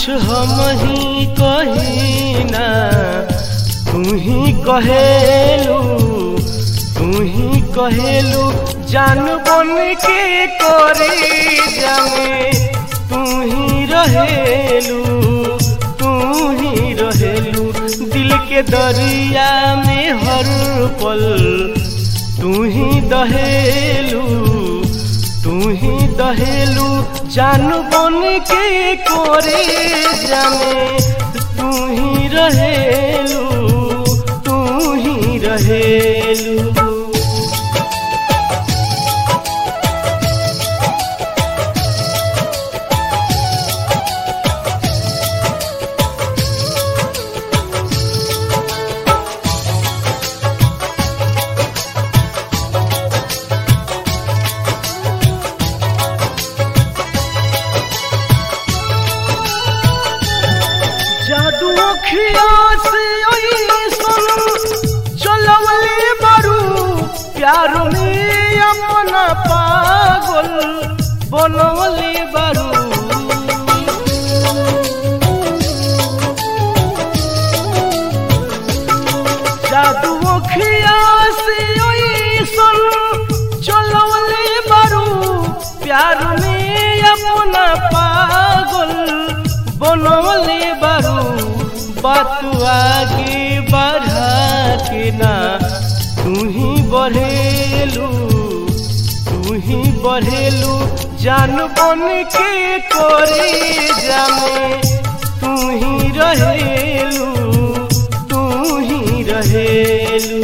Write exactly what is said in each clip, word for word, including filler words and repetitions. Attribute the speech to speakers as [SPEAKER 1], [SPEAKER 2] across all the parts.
[SPEAKER 1] कुछ हम ही कही ना तू ही कहेलू तू ही कहेलू जान बन के करी जामे तू ही रहेलू तू ही रहेलू दिल के दरिया में हर पल तू ही दहेलू तू ही दहेलू जान बन के कोरे जामे तू ही रहेलू तू ही रहेलू। जादू अखिया से ऐसन चलवले बारू प्यार में अपना पागल बनवले बारू जादू अखिया से ऐसन चलवले बारू प्यार में अपना पागल बनवले बारू बात आगे बढ़ा के ना तू ही बढ़ेलू तू ही बढ़ेलू जान बन के करे जामे तू ही रहेलू तू ही रहेलू।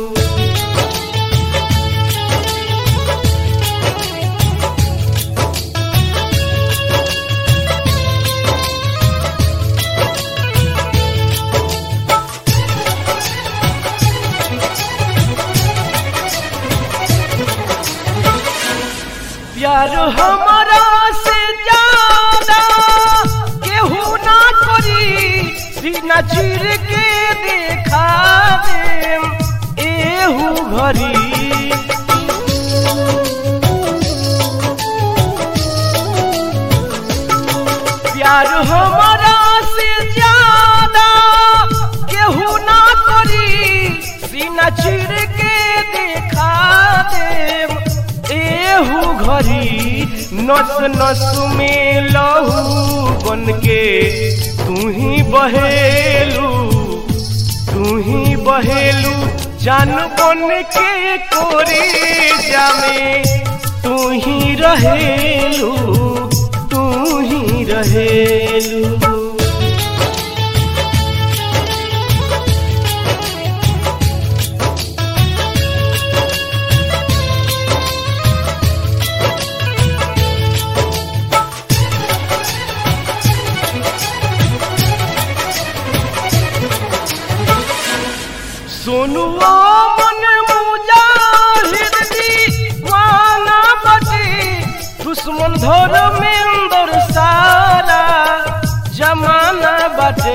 [SPEAKER 1] प्यार हमारा से ज्यादा केहू ना करी सीना चीर के देखा दे एहू घरी प्यार हमारा से ज्यादा केहू ना करी सीना चीर के देखा दे एहू घरी नस नस में लहू बन के तू ही बहेलू तू ही बहेलू जान बन के कोरे जामे तू ही रहेलू तू ही रहेलू। सोनू मन मुजाहिद दीवाना बटे दुश्मन धर्मेंद्र सारा जमाना बटे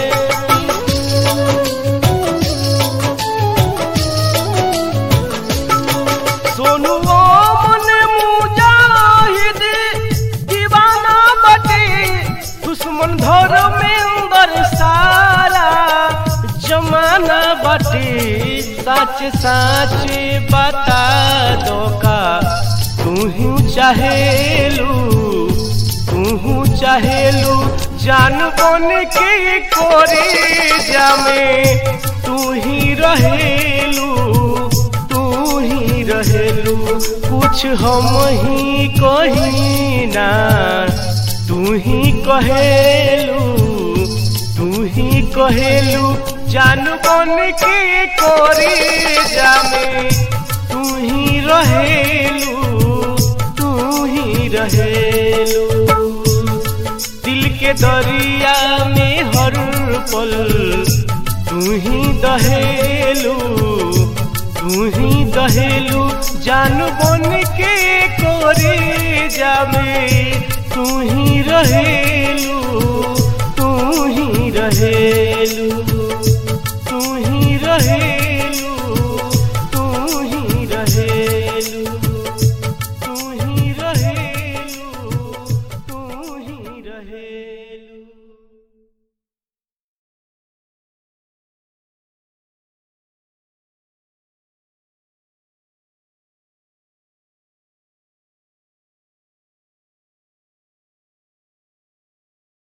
[SPEAKER 1] सोनू मन मुजाहिद दीवाना बटे दुश्मन धर्मेंद्र सारा जमाना बाटे सच सच बता दो का तू ही चाहेलू तू चाहेलू जान बन के कोरे जामे तू ही रहेलू तू ही रहेलू कुछ हम ही कही ना तू ही कहेलू तू ही कहेलू जान बन के कोरे जामे तू ही रहेलू तू ही रहेलू दिल के दरिया में हर पल तू ही दहेलू तू ही दहेलू जान बन के कोरे जामे तू ही रहे